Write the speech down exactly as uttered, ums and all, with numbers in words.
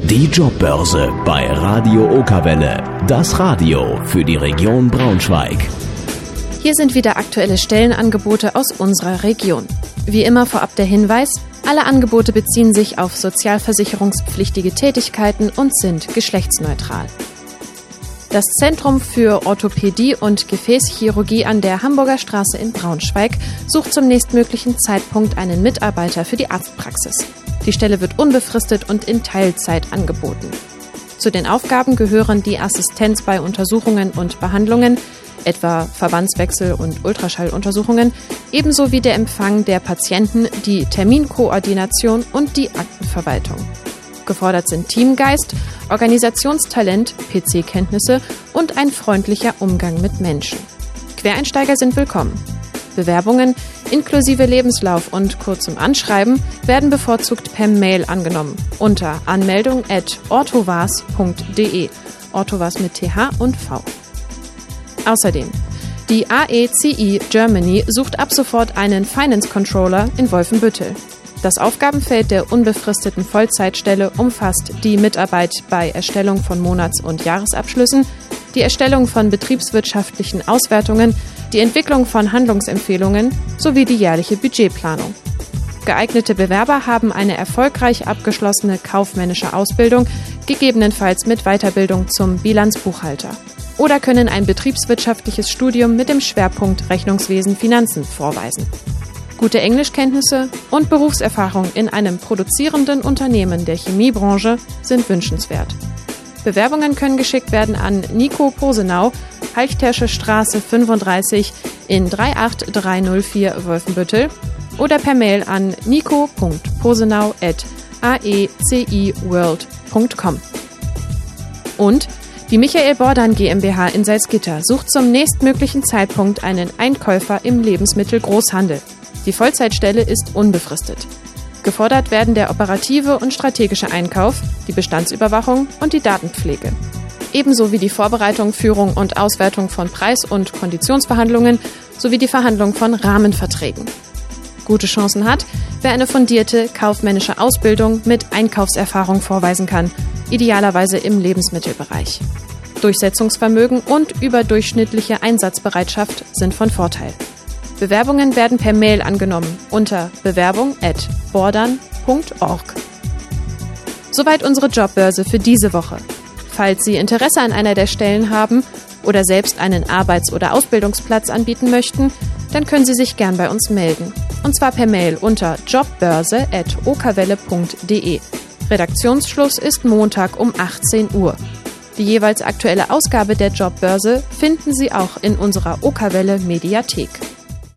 Die Jobbörse bei Radio Okerwelle. Das Radio für die Region Braunschweig. Hier sind wieder aktuelle Stellenangebote aus unserer Region. Wie immer vorab der Hinweis: Alle Angebote beziehen sich auf sozialversicherungspflichtige Tätigkeiten und sind geschlechtsneutral. Das Zentrum für Orthopädie und Gefäßchirurgie an der Hamburger Straße in Braunschweig sucht zum nächstmöglichen Zeitpunkt einen Mitarbeiter für die Arztpraxis. Die Stelle wird unbefristet und in Teilzeit angeboten. Zu den Aufgaben gehören die Assistenz bei Untersuchungen und Behandlungen, etwa Verbandswechsel und Ultraschalluntersuchungen, ebenso wie der Empfang der Patienten, die Terminkoordination und die Aktenverwaltung. Gefordert sind Teamgeist, Organisationstalent, P C-Kenntnisse und ein freundlicher Umgang mit Menschen. Quereinsteiger sind willkommen. Bewerbungen inklusive Lebenslauf und kurzem Anschreiben werden bevorzugt per Mail angenommen unter anmeldung at orthovas punkt de, Orthovas mit T H und V. Außerdem, die A E C I Germany sucht ab sofort einen Finance Controller in Wolfenbüttel. Das Aufgabenfeld der unbefristeten Vollzeitstelle umfasst die Mitarbeit bei Erstellung von Monats- und Jahresabschlüssen, die Erstellung von betriebswirtschaftlichen Auswertungen, die Entwicklung von Handlungsempfehlungen sowie die jährliche Budgetplanung. Geeignete Bewerber haben eine erfolgreich abgeschlossene kaufmännische Ausbildung, gegebenenfalls mit Weiterbildung zum Bilanzbuchhalter, oder können ein betriebswirtschaftliches Studium mit dem Schwerpunkt Rechnungswesen Finanzen vorweisen. Gute Englischkenntnisse und Berufserfahrung in einem produzierenden Unternehmen der Chemiebranche sind wünschenswert. Bewerbungen können geschickt werden an Nico Posenau, Halchtersche Straße fünfunddreißig in drei acht drei null vier Wolfenbüttel oder per Mail an nico punkt posenau at a e c i world punkt com. Und die Michael Bordan GmbH in Salzgitter sucht zum nächstmöglichen Zeitpunkt einen Einkäufer im Lebensmittelgroßhandel. Die Vollzeitstelle ist unbefristet. Gefordert werden der operative und strategische Einkauf, die Bestandsüberwachung und die Datenpflege. Ebenso wie die Vorbereitung, Führung und Auswertung von Preis- und Konditionsverhandlungen sowie die Verhandlung von Rahmenverträgen. Gute Chancen hat, wer eine fundierte kaufmännische Ausbildung mit Einkaufserfahrung vorweisen kann, idealerweise im Lebensmittelbereich. Durchsetzungsvermögen und überdurchschnittliche Einsatzbereitschaft sind von Vorteil. Bewerbungen werden per Mail angenommen unter bewerbung at bordan punkt org. Soweit unsere Jobbörse für diese Woche. Falls Sie Interesse an einer der Stellen haben oder selbst einen Arbeits- oder Ausbildungsplatz anbieten möchten, dann können Sie sich gern bei uns melden. Und zwar per Mail unter jobbörse at okerwelle punkt de. Redaktionsschluss ist Montag um achtzehn Uhr. Die jeweils aktuelle Ausgabe der Jobbörse finden Sie auch in unserer Okerwelle Mediathek.